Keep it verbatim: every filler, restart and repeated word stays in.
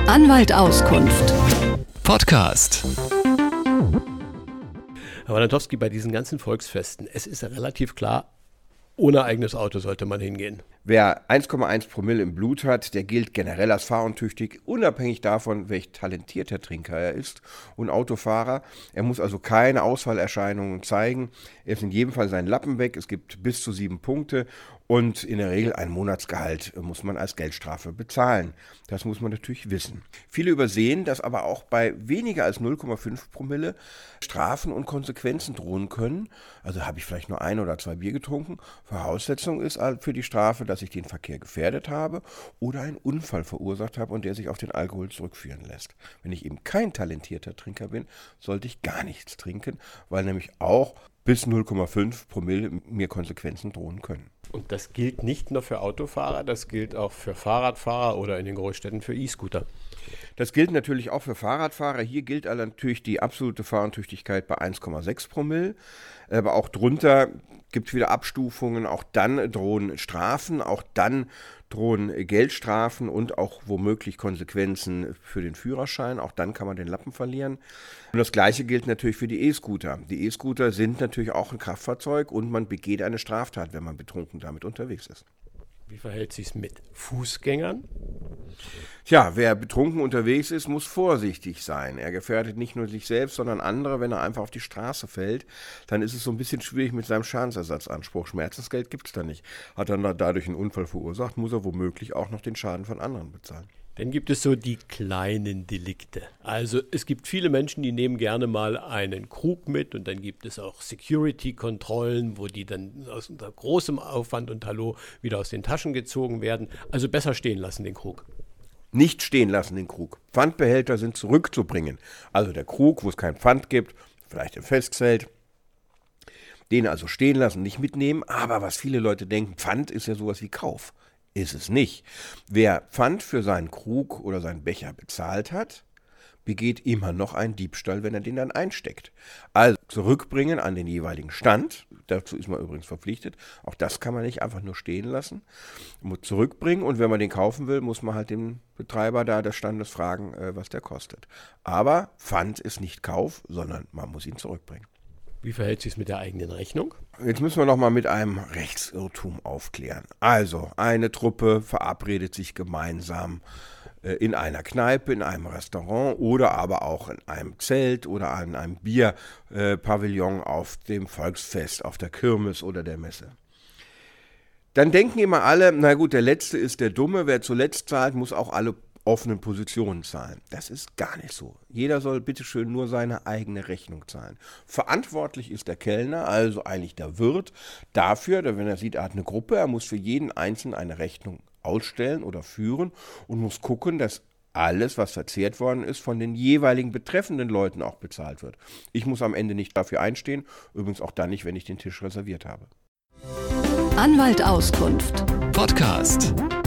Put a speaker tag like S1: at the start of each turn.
S1: Anwalt Auskunft. Podcast.
S2: Herr Walentowski, bei diesen ganzen Volksfesten, es ist ja relativ klar, ohne eigenes Auto sollte man hingehen.
S3: Wer eins Komma eins Promille im Blut hat, der gilt generell als fahruntüchtig, unabhängig davon, welch talentierter Trinker er ist und Autofahrer. Er muss also keine Ausfallerscheinungen zeigen. Er ist in jedem Fall seinen Lappen weg. Es gibt bis zu sieben Punkte und in der Regel ein Monatsgehalt muss man als Geldstrafe bezahlen. Das muss man natürlich wissen. Viele übersehen, dass aber auch bei weniger als null Komma fünf Promille Strafen und Konsequenzen drohen können. Also habe ich vielleicht nur ein oder zwei Bier getrunken. Voraussetzung ist für die Strafe, dass ich den Verkehr gefährdet habe oder einen Unfall verursacht habe und der sich auf den Alkohol zurückführen lässt. Wenn ich eben kein talentierter Trinker bin, sollte ich gar nichts trinken, weil nämlich auch bis null Komma fünf Promille mir Konsequenzen drohen können.
S2: Und das gilt nicht nur für Autofahrer, das gilt auch für Fahrradfahrer oder in den Großstädten für E-Scooter.
S3: Das gilt natürlich auch für Fahrradfahrer. Hier gilt also natürlich die absolute Fahruntüchtigkeit bei eins Komma sechs Promille. Aber auch drunter gibt es wieder Abstufungen. Auch dann drohen Strafen, auch dann drohen Geldstrafen und auch womöglich Konsequenzen für den Führerschein. Auch dann kann man den Lappen verlieren. Und das Gleiche gilt natürlich für die E-Scooter. Die E-Scooter sind natürlich auch ein Kraftfahrzeug und man begeht eine Straftat, wenn man betrunken damit unterwegs ist.
S2: Wie verhält sich es mit Fußgängern?
S3: Tja, wer betrunken unterwegs ist, muss vorsichtig sein. Er gefährdet nicht nur sich selbst, sondern andere. Wenn er einfach auf die Straße fällt, dann ist es so ein bisschen schwierig mit seinem Schadensersatzanspruch. Schmerzensgeld gibt es da nicht. Hat er dadurch einen Unfall verursacht, muss er womöglich auch noch den Schaden von anderen bezahlen.
S2: Dann gibt es so die kleinen Delikte. Also es gibt viele Menschen, die nehmen gerne mal einen Krug mit und dann gibt es auch Security-Kontrollen, wo die dann aus unter großem Aufwand und Hallo wieder aus den Taschen gezogen werden. Also besser stehen lassen den Krug.
S3: Nicht stehen lassen den Krug. Pfandbehälter sind zurückzubringen. Also der Krug, wo es kein Pfand gibt, vielleicht im Festzelt. Den also stehen lassen, nicht mitnehmen. Aber was viele Leute denken, Pfand ist ja sowas wie Kauf. Ist es nicht. Wer Pfand für seinen Krug oder seinen Becher bezahlt hat, begeht immer noch einen Diebstahl, wenn er den dann einsteckt. Also zurückbringen an den jeweiligen Stand, dazu ist man übrigens verpflichtet, auch das kann man nicht einfach nur stehen lassen, man muss zurückbringen und wenn man den kaufen will, muss man halt den Betreiber da des Standes fragen, was der kostet. Aber Pfand ist nicht Kauf, sondern man muss ihn zurückbringen.
S2: Wie verhält sich es mit der eigenen Rechnung?
S3: Jetzt müssen wir noch mal mit einem Rechtsirrtum aufklären. Also, eine Truppe verabredet sich gemeinsam äh, in einer Kneipe, in einem Restaurant oder aber auch in einem Zelt oder an einem Bierpavillon äh, auf dem Volksfest, auf der Kirmes oder der Messe. Dann denken immer alle, na gut, der Letzte ist der Dumme, wer zuletzt zahlt, muss auch alle offenen Positionen zahlen. Das ist gar nicht so. Jeder soll bitteschön nur seine eigene Rechnung zahlen. Verantwortlich ist der Kellner, also eigentlich der Wirt, dafür, wenn er sieht, er hat eine Gruppe, er muss für jeden Einzelnen eine Rechnung ausstellen oder führen und muss gucken, dass alles, was verzehrt worden ist, von den jeweiligen betreffenden Leuten auch bezahlt wird. Ich muss am Ende nicht dafür einstehen, übrigens auch dann nicht, wenn ich den Tisch reserviert habe.
S1: Anwalt Auskunft.
S2: Podcast.